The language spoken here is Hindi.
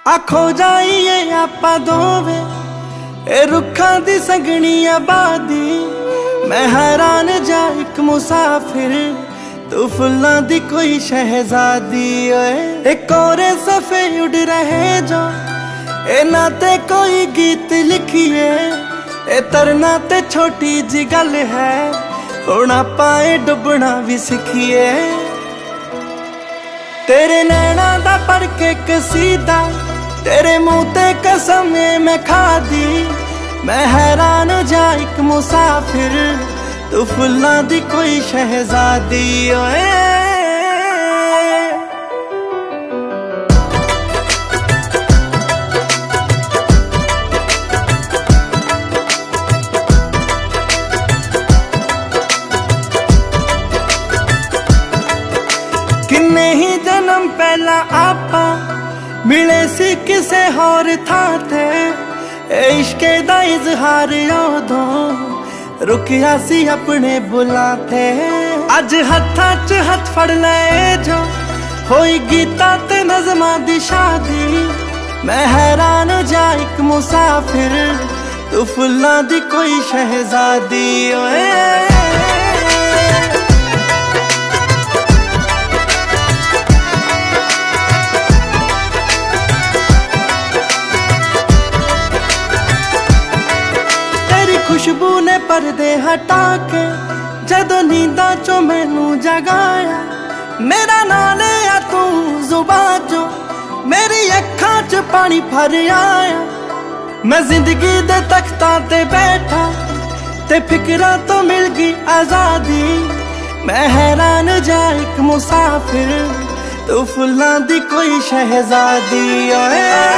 आखो जाइए आपा दोवे ए रुखा दी संगनी आबादी। मैं हैरान जा एक मुसाफिर, तू फुल्लां दी कोई शहजादी। ओए कोरे सफे उड़ रहे जो ए नाते कोई गीत लिखिए। ए तरना ते छोटी जी गल है, होना पाए डुबना भी सिखिए। तेरे नैना दा पढ़ के कसीदा, तेरे मुंह ते कसम मैं खा दी। मैं हैरान जा एक मुसाफिर, तू फुल्लां दी कोई शहजादी। ओए किन्ने ही जन्म पहला आपा मिले सी किसे होर था थे। इश्के दा इजहार उदों रुकिया सी अपने बुलाते। अज हत्था च हथ फड़ ले जो होई गीता ते नज़मां दी शादी। मैं हैरान जा एक मुसाफिर, तू फुल्लां दी कोई शहजादी। ओए खुशबू ने पर्दे हटा के जदों नींदा चो मैनू जगाया। मेरा नाम लिया तू जुबां चो, मेरी अखां च पानी भर आया। मैं जिंदगी दे तख्तां ते बैठा ते फिकरां तो मिल गई आजादी। मैं हैरान जा एक मुसाफिर, तू फुल्लां दी कोई शहजादी। ओए